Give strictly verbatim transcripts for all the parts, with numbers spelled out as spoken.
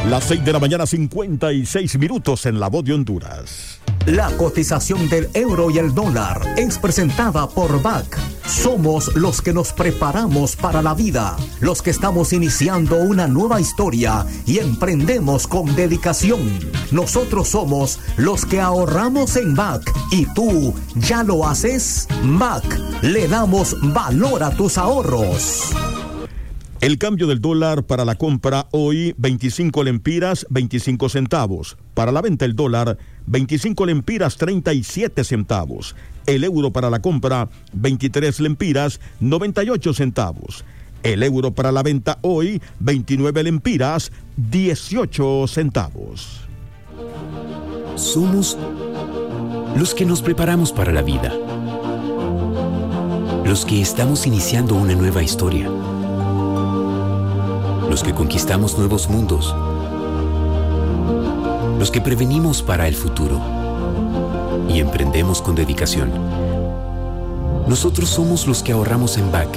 Las seis de la mañana, cincuenta y seis minutos en La Voz de Honduras. La cotización del euro y el dólar es presentada por B A C. Somos los que nos preparamos para la vida, los que estamos iniciando una nueva historia y emprendemos con dedicación. Nosotros somos los que ahorramos en B A C. ¿Y tú ya lo haces? B A C. Le damos valor a tus ahorros. El cambio del dólar para la compra hoy, veinticinco lempiras, veinticinco centavos. Para la venta el dólar, veinticinco lempiras, treinta y siete centavos. El euro para la compra, veintitrés lempiras, noventa y ocho centavos. El euro para la venta hoy, veintinueve lempiras, dieciocho centavos. Somos los que nos preparamos para la vida. Los que estamos iniciando una nueva historia. Los que conquistamos nuevos mundos. Los que prevenimos para el futuro. Y emprendemos con dedicación. Nosotros somos los que ahorramos en B A C.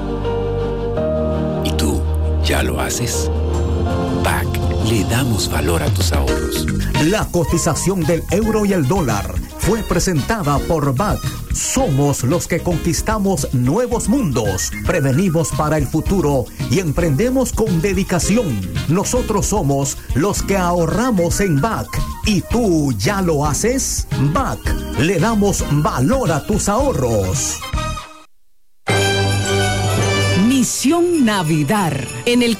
¿Y tú ya lo haces? B A C, le damos valor a tus ahorros. La cotización del euro y el dólar fue presentada por B A C. Somos los que conquistamos nuevos mundos, prevenimos para el futuro y emprendemos con dedicación. Nosotros somos los que ahorramos en B A C. ¿Y tú ya lo haces? B A C. Le damos valor a tus ahorros. Misión Navidad. En el